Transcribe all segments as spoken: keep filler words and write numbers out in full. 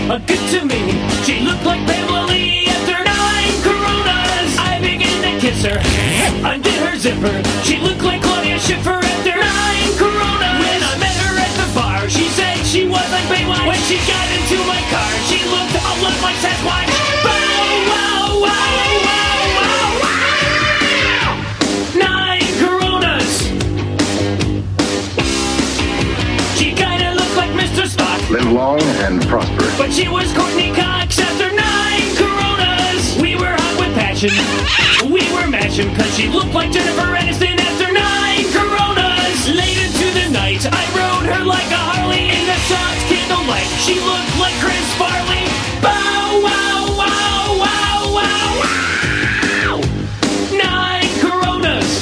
uh, good to me. She looked like Pamela Lee after nine Coronas. I began to kiss her, undid her zipper. She looked like Claudia Schiffer after nine Coronas. When I met her at the bar, she said she was like Baywatch. When she got into my car, she looked a lot like Sasquatch. Bow, wow, wow, wow, wow, wow. Nine Coronas. She kinda looked like Mister Spock. Live long and prosper. But she was Courtney Cox after nine Coronas. We were hot with passion. We were mashing cause she looked like Jennifer Aniston after nine Coronas. Late into the night, I rode her like a Harley in the soft candlelight. She looked like Chris Farley. Bow, wow, wow, wow, wow, wow. Nine Coronas.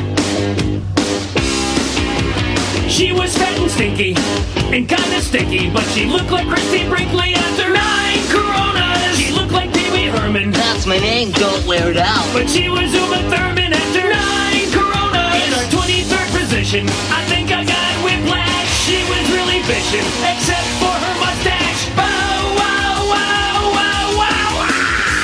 She was fat and stinky and kinda sticky, but she looked like Christy Brinkley after nine Coronas. She looked like Pee Wee Herman. That's my name, don't wear it out. But she was Uma Thurman after nine Coronas. In our twenty-third position, I think I got whiplash. She was really vicious, except for her mustache. Bow, wow, wow, wow, wow, wow.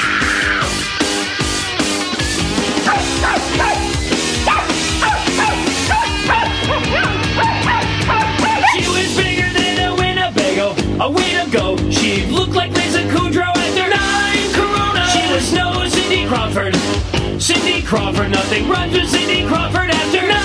She was bigger than a Winnebago, a way to go. She looked like Lisa Kudrow after nine Coronas. She was no Cindy Crawford. Cindy Crawford, nothing rhymes with Cindy Crawford after nine.